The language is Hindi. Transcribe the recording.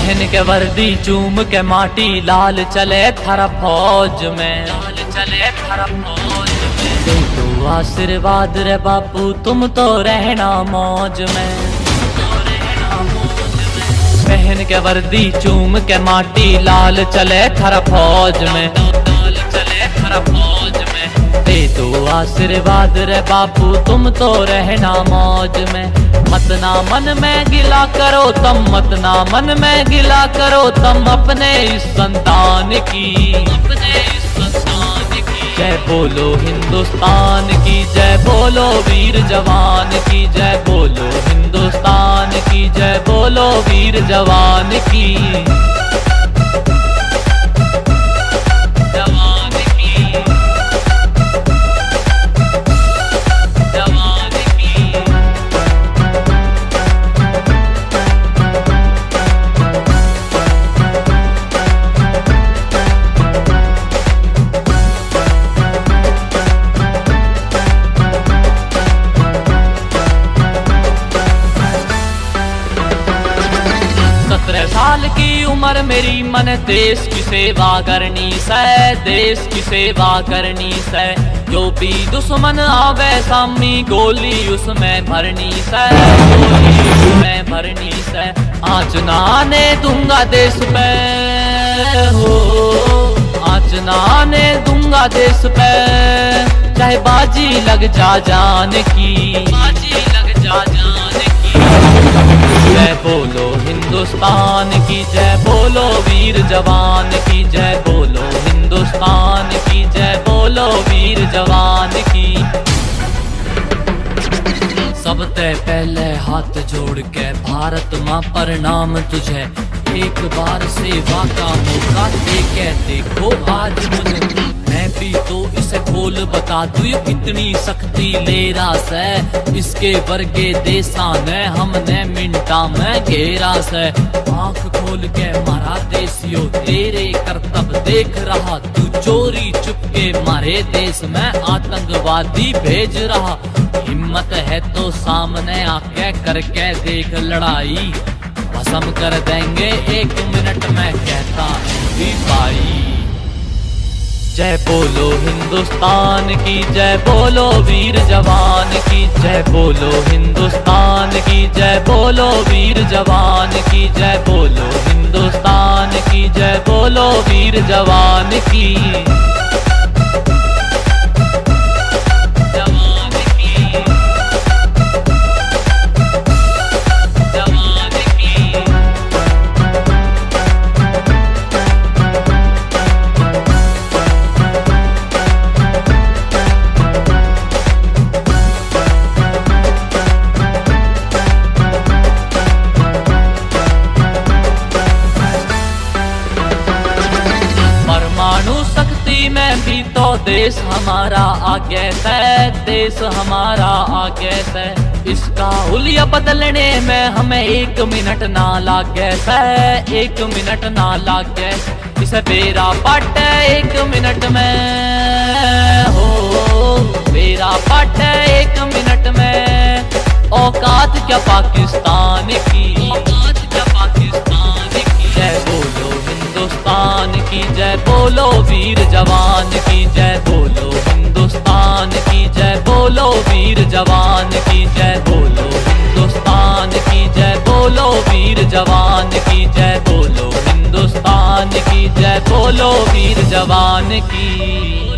पहन के वर्दी चूम के माटी लाल चले थर फौज में, लाल चले थर फौज में। दे दो आशीर्वाद रे बापू तुम तो रहना मौज में, पहन के वर्दी चूम के माटी लाल चले थर फौज में, लाल चले थर फौज में। दे दो आशीर्वाद रे बापू तुम तो रहना मौज में। मत ना मन में गिला करो तुम, मत ना मन में गिला करो तुम अपने इस संतान की, अपने इस संतान की। जय बोलो हिंदुस्तान की, जय बोलो वीर जवान की, जय बोलो हिंदुस्तान की, जय बोलो वीर जवान की। साल की उम्र मेरी मन देश की सेवा करनी से, देश की सेवा करनी से। जो भी दुश्मन आवे सामी गोली उसमें भरनी से, गोली उसमें भरनी से। आँच ना आने दूंगा देश पे हो, आँच ना आने दूंगा देश पे। चाहे बाजी लग जा जान की, बाजी लग जा जान की। जय बोलो हिंदुस्तान की, जय बोलो वीर जवान की, जय बोलो हिंदुस्तान की, जय बोलो वीर जवान की। सबसे पहले हाथ जोड़ के भारत माँ प्रणाम तुझे, एक बार सेवा का मौका दे के देखो आज मुझे। मैं भी तो इसे खोल बता दूं ये कितनी शक्ति ले रास है। इसके वर्गे देशा ने हमने मिनटा में घेरा से। आंख खोल के मारा देसियो तेरे करतब देख रहा, तू चोरी चुपके मारे देश में आतंकवादी भेज रहा। हिम्मत है तो सामने आके करके देख लड़ाई, भस्म कर देंगे एक मिनट में कहता भी भाई। जय बोलो हिंदुस्तान की, जय बोलो वीर जवान की, जय बोलो हिंदुस्तान की, जय बोलो वीर जवान की, जय बोलो हिंदुस्तान की, जय बोलो वीर जवान की। भी तो देश हमारा आगे से, देश हमारा आगे से। इसका हुलिया बदलने में हमें एक मिनट ना लागे से, एक मिनट ना लागे। इसे बेरा पाटे एक मिनट में हो, बेरा पाटे एक मिनट में। औकात क्या पाकिस्तान की, औकात क्या पाकिस्तान की। जय बोलो हिंदुस्तान की, जय बोलो वीर जवान की, जय बोलो हिंदुस्तान की, जय बोलो वीर जवान की, जय बोलो हिंदुस्तान की, जय बोलो वीर जवान की, जय बोलो हिंदुस्तान की, जय बोलो वीर जवान की।